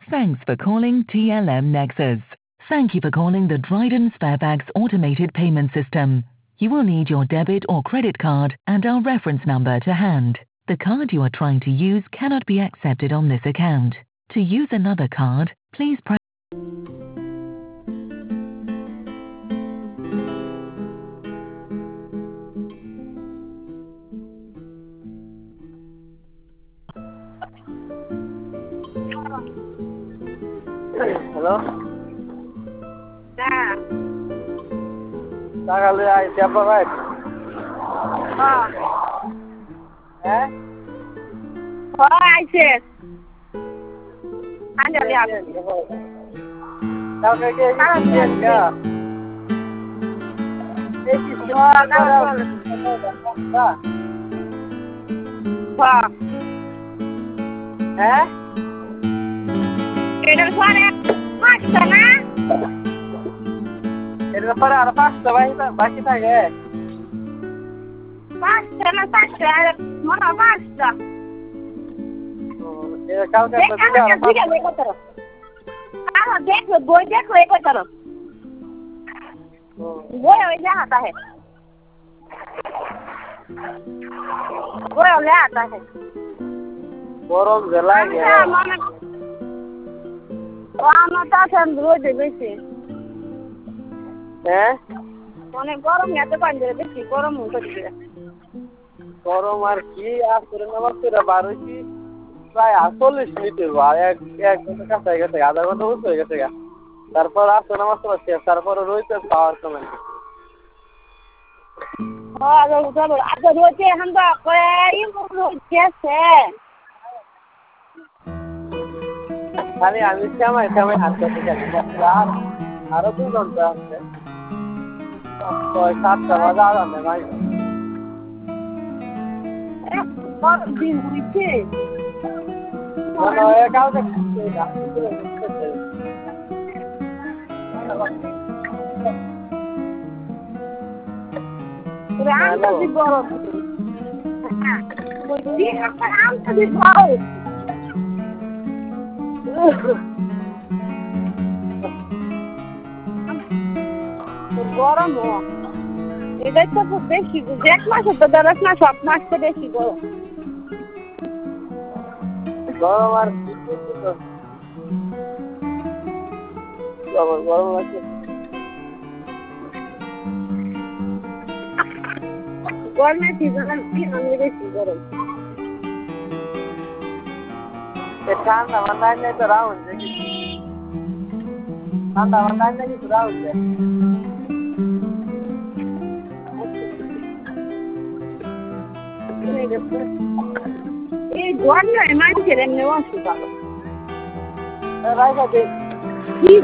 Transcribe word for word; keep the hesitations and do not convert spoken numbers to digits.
Thanks for calling T L M Nexus. Thank you for calling the Dryden Sparebags automated payment system. You will need your debit or credit card and our reference number to hand. The card you are trying to use cannot be accepted on this account. To use another card, please press Hello? Dạ. Đang lừa ai xem vào vậy? Ờ. Hả? Có ai chết? Anh được đẹp. Tao cái kia cái tiền kìa. Cái gì chứ? Ờ, đang được. Ờ. Hả? Cái đơn khoan em. Mắt sợ na. Ele para a pasta vai vai que tá é. Basta, não basta. Mana basta. Ele calma que Deixa tá eu ver o que eu Ah, देखो गोई देखो एक करो गोई वैसे आता है गोई ले आता है गरम जला गया वहाँ मत आसन रोज बेसी हैं মানে গরম এত পাঞ্জরে বেশি গরম হচ্ছে গরম আর কি আসরে নামাজ পড়া বারোটি প্রায় চল্লিশ মিনিটের আর এক এক ঘন্টা কাছে গেছে আধা ঘন্টা উঠে হয়ে গেছে তারপর আসরে নামাজ পড়া শেষ তারপরে রয়েছে পাওয়ার কমে হ্যাঁ আগে আগে রয়েছে এখন তো কই রয়েছে খালি আমি সময় সময় হাত করতে যাচ্ছি আর আরো দু ঘন্টা আছে ছয় সাতটা বাজে আর আমি ভাই দিন হয়েছে মানে কাউকে রামটা দি বড় হ্যাঁ বলছি রামটা দি বড় গরম এটাই তো খুব বেশি এক মাসে তো দশ মাস সব মাস তো বেশি গরম গরম আর গরম গরম লাগছে গরমে সিজনে কি অনেক বেশি গরম ঠান্ডা মাথায় নেই তো রাউন্ড দেখি ঠান্ডা মাথায় নেই তো রাউন্ড এই গরমে মানুষের এমনি অসুখ রাইখা দে